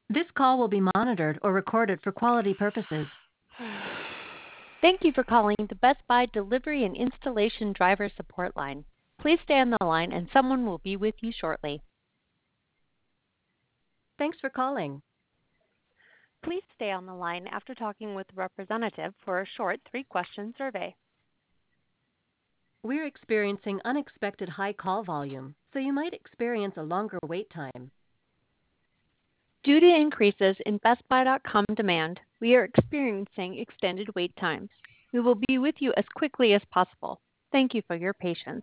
This call will be monitored or recorded for quality purposes. Thank you for calling the Best Buy Delivery and Installation Driver Support Line. Please stay on the line and someone will be with you shortly. Thanks for calling. Please stay on the line after talking with a representative for a short 3-question survey. We're experiencing unexpected high call volume, so you might experience a longer wait time. Due to increases in BestBuy.com demand, we are experiencing extended wait times. We will be with you as quickly as possible. Thank you for your patience.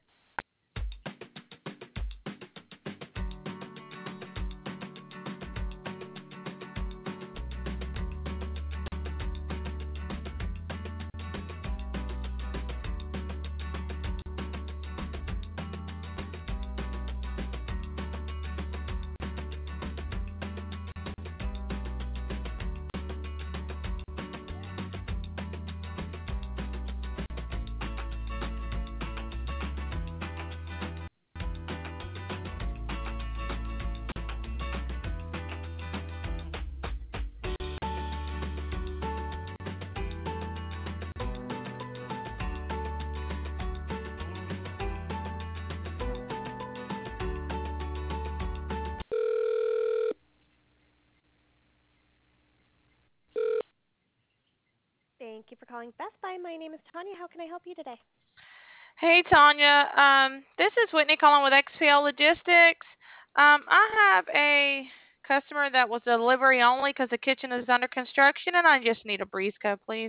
Thank you for calling Best Buy. My name is Tanya. How can I help you today? Hey, Tanya. This is Whitney calling with XPL Logistics. I have a customer that was delivery only because the kitchen is under construction, and I just need a breeze code, please.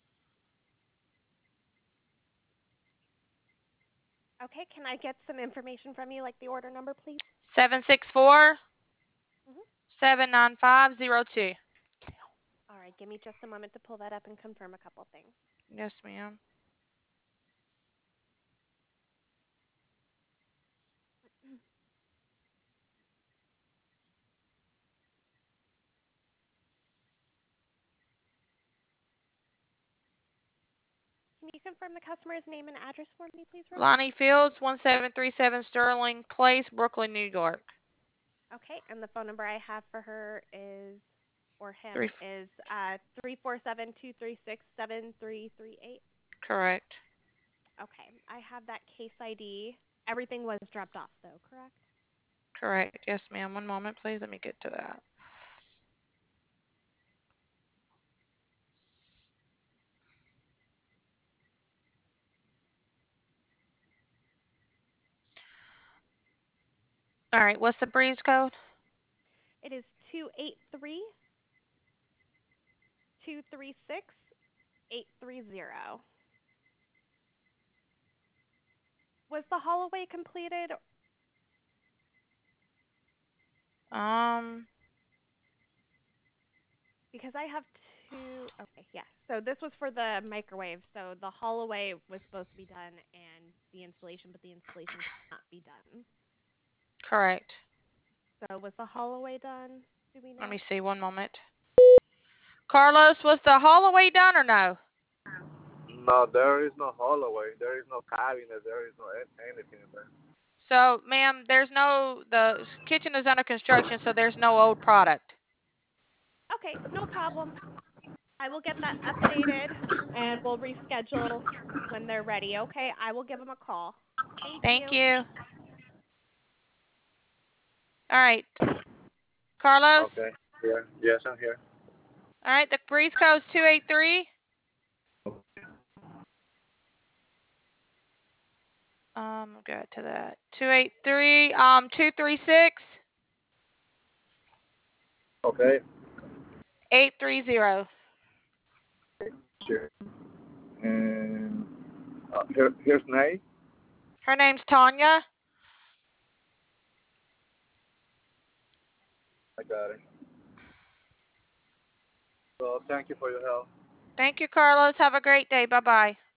Okay, can I get some information from you, like the order number, please? 764 79502. All right, give me just a moment to pull that up and confirm a couple things. Yes, ma'am. Can you confirm the customer's name and address for me, please, real quick? Lonnie Fields, 1737 Sterling Place, Brooklyn, New York. Okay, and the phone number I have for her is, or him, Three. is 347-236-7338. Correct. Okay, I have that case ID. Everything was dropped off, though, correct? Correct. Yes, ma'am. One moment, please. Let me get to that. All right. What's the breeze code? It is 283-236-830. Was the haul-away completed? Because I have two. Okay, yes. So this was for the microwave. So the haul-away was supposed to be done and the installation, but the installation could not be done. Correct. So was the haul-away done? Do we know? Let me see. One moment. Carlos, was the haul-away done or no? No, there is no hallway. There is no cabinet. There is no anything in there. So, ma'am, the kitchen is under construction, so there's no old product. Okay, no problem. I will get that updated and we'll reschedule when they're ready. Okay, I will give them a call. Thank Thank you. you. All right. Carlos? Okay. Yeah. Yes, I'm here. All right, the breeze code is 283. Go to that. 283, 236. Okay. 830. Sure. And here's Nay. Her name's Tanya. I got it. So thank you for your help. Thank you, Carlos. Have a great day. Bye-bye.